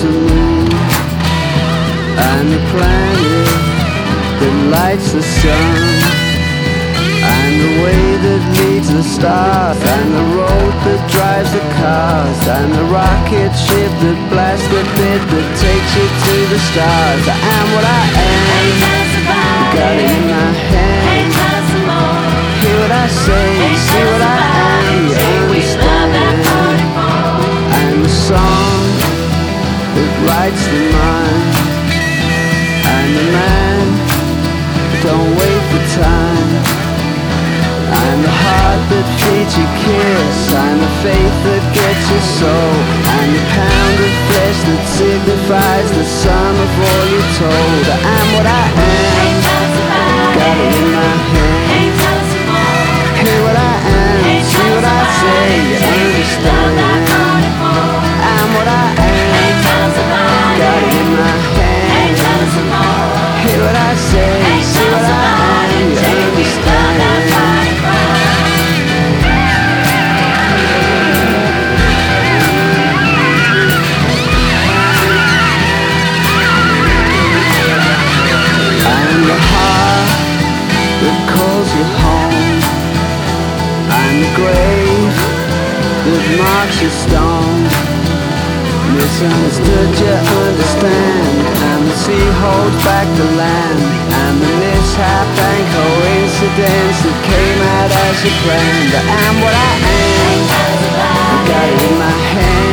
the moon and the planet that lights the sun, and the way that leads the stars, and the road that drives the cars, and the rocket ship that blasts the bit that takes you to the stars. I am what I am, got it in my hand. Hear what I say, see what I am, you understand. And the song that writes the mind, and the man don't wait for time, and the heart that feeds your kiss, and the faith that gets your soul, and the pound of flesh that signifies the sum of all you're told. I am what I am, got it in my hand. Hear what I am, see what I say, you understand. I'm what I am, got it in my hand. Hear what I say, see what I am, you understand. I'm the heart that calls you home, and the grave that marks your stone. Misunderstood, you understand, and the sea holds back the land, and the mishap and coincidence that came out as you planned. I am what I am, I got it in my hand.